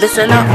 Listen up.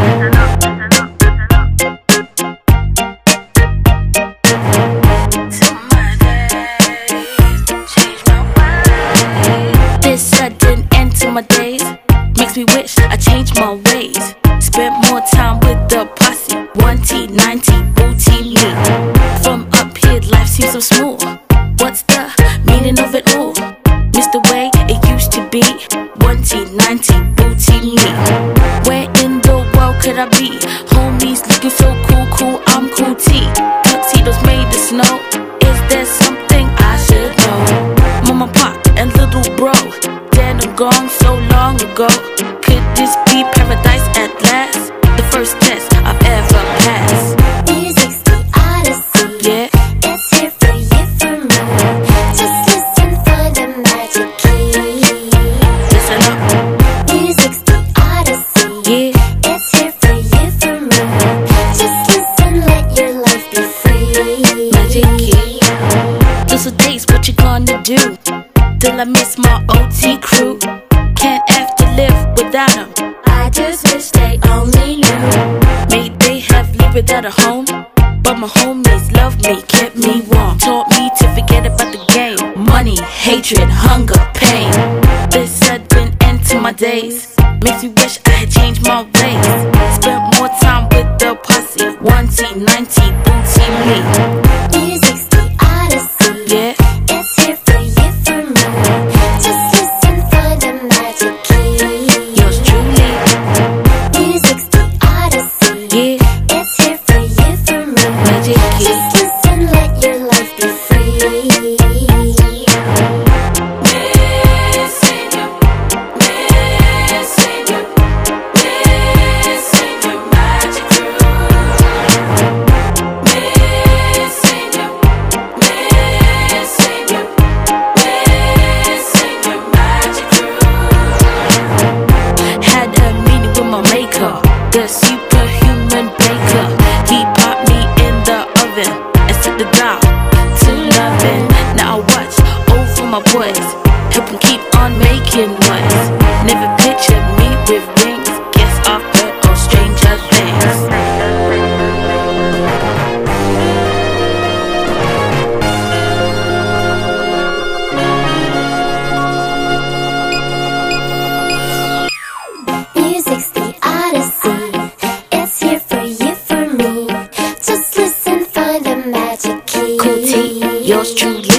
This sudden end to my days makes me wish I changed my ways. Spent more time with the posse. 1T, 90, booty me. From up here, life seems so smooth. What's the meaning of it all? Missed the way it used to be. 1T, 90, booty me. Where in the world could I be? Homies looking so cool, I'm cool T. Tuxedos made of snow. Is there something I should know? Mama, pop, and little bro, dead and gone so long ago. Could this be paradise at last? The first test I've ever passed. Music's the odyssey. Yeah. It's here for you, for me. Just listen for the magic key. Listen up. Music's the odyssey. Yeah. It's here for you, for me. Just listen, let your life be free. Magic key. Those days, what you gonna do? Till I miss my OT crew. Can't have to live without them. I just wish they only knew. May they have lived without a home, but my homies loved me, kept me warm. Taught me to forget about the game. Money, hatred, hunger, pain. This sudden end to my days makes me wish I had changed my ways. Spent more time with the posse. 1T, 90, booty me. Music's the odyssey. Yeah. It's here for you, for me. Just listen for the magic key. Yours truly. Music's the odyssey. Yeah. It's here for you, for me. Magic key. Just listen, let your life be free. Missing you, missing you, missing your magic crew. Missing you, missing you, missing your magic crew. Had a meeting with my maker, the superhuman baker. He popped me in the oven and set the dial to loving. Now I watch over my boys, help them keep on making noise. Never pictured me with rings, guess I've heard all stranger things. Music's the odyssey. It's here for you, for me. Just listen for the magic key. Cool T, yours truly.